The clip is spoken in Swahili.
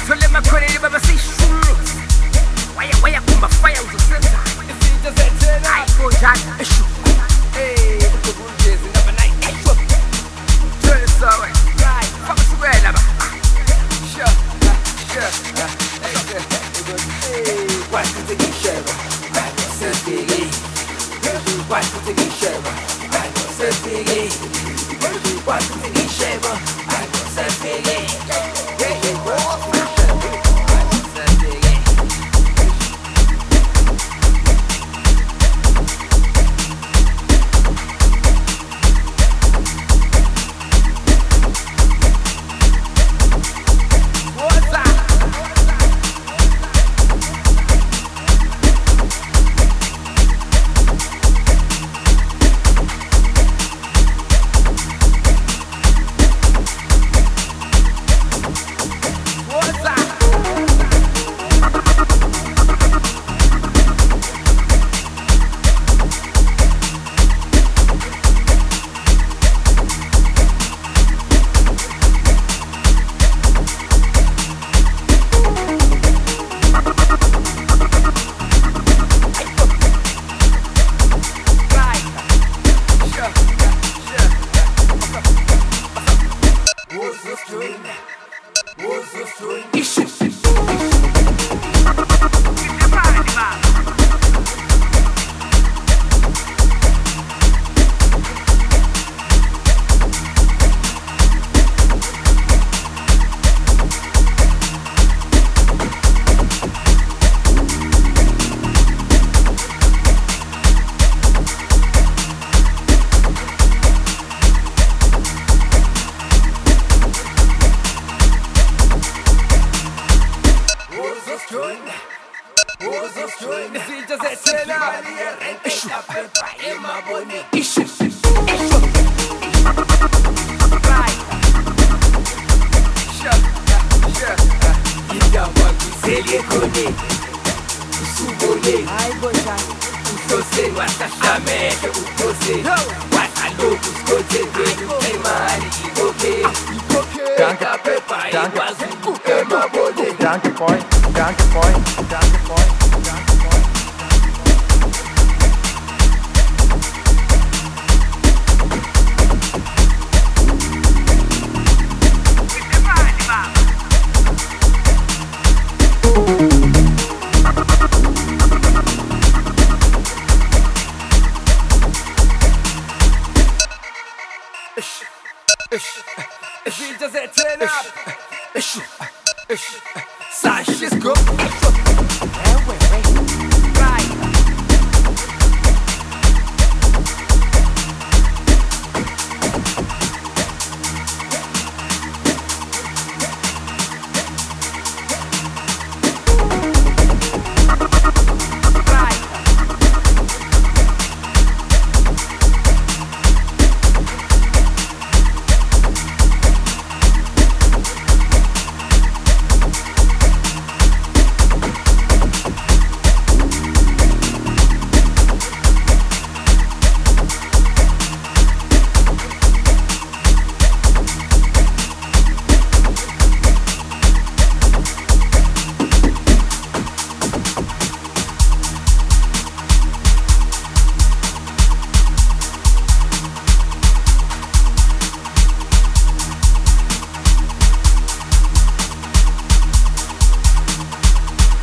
Tole makhoneni baba sishumisa. Waya kumba fire uzosenza. Izinto zethena. Ayiko njani. Hey, ukubunjezi ngaba nayi. Turn it so way. Right. Fuck square ba. Sure. Hey, watch the thing share. I go selfie. Watch the thing share. I go selfie. Watch the thing share. I go selfie. Sashes go.